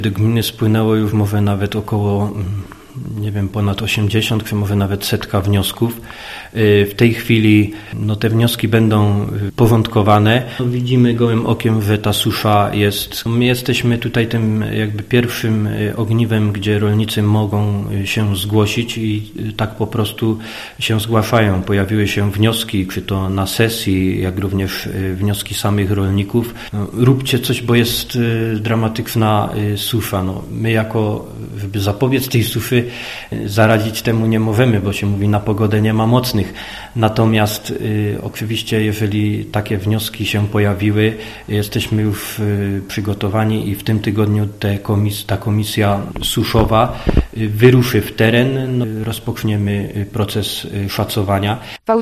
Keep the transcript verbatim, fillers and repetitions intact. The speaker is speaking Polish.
Do gminy spłynęło już może nawet około, nie wiem, ponad osiemdziesiąt, może nawet setka wniosków. W tej chwili no, te wnioski będą porządkowane. No, widzimy gołym okiem, że ta susza jest. My jesteśmy tutaj tym jakby pierwszym ogniwem, gdzie rolnicy mogą się zgłosić i tak po prostu się zgłaszają. Pojawiły się wnioski, czy to na sesji, jak również wnioski samych rolników. No, róbcie coś, bo jest dramatyczna susza. No, my jako, żeby zapobiec tej suszy, zaradzić temu nie możemy, bo się mówi, na pogodę nie ma mocnych. Natomiast y, oczywiście, jeżeli takie wnioski się pojawiły, jesteśmy już y, przygotowani i w tym tygodniu te komis- ta komisja suszowa y, wyruszy w teren. No, rozpoczniemy proces y, szacowania.